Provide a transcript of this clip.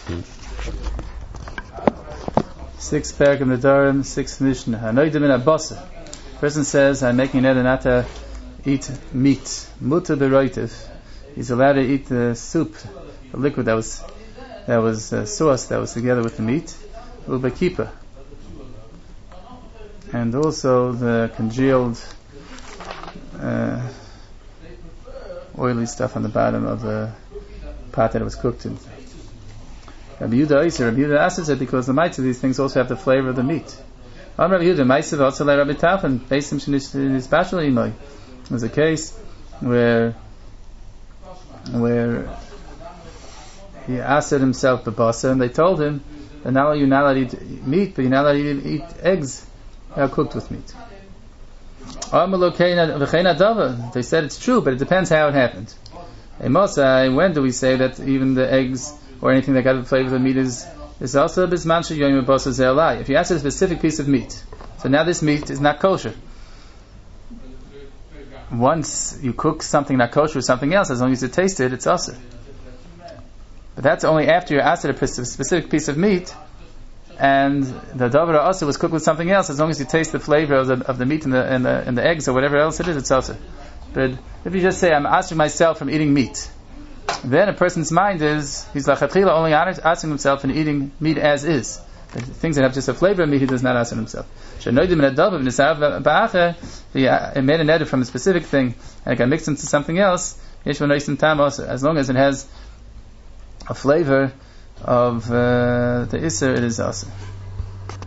Sixth parak of Nedarim, sixth Mishnah. Hanoidim in abasa. Person says, I'm making neder not to eat meat. Muta beroitiv. He's allowed to eat the soup, the liquid that was sauce that was together with the meat. Ubekipa. And also the congealed oily stuff on the bottom of the pot that it was cooked in. Rabbi Yehuda asked it because the mites of these things also have the flavor of the meat. Rabbi Yehuda, Maisav also like Rabbi Tafan, Beisim Shenish Bashal Imai. There's a case where he asked it himself the basa, and they told him that not only you're not allowed to eat meat, but you're not allowed to eat eggs that are cooked with meat. They said it's true, but it depends how it happened. When do we say that even the eggs or anything that got the flavor of the meat is also bisman sheyoyim basa ze'alai? If you ask a specific piece of meat, so now this meat is not kosher. Once you cook something not kosher with something else, as long as you taste it, it's also. But that's only after you asked it a specific piece of meat, and the davar also was cooked with something else. As long as you taste the flavor of the meat and the eggs or whatever else it is, it's also. But if you just say, I'm asking myself from eating meat, then a person's mind is, he's lachatchila only asking himself from eating meat as is. The things that have just a flavor of meat, he does not ask himself. He made a neder from a specific thing, and it got mixed into something else, as long as it has a flavor of the Isser, it is also.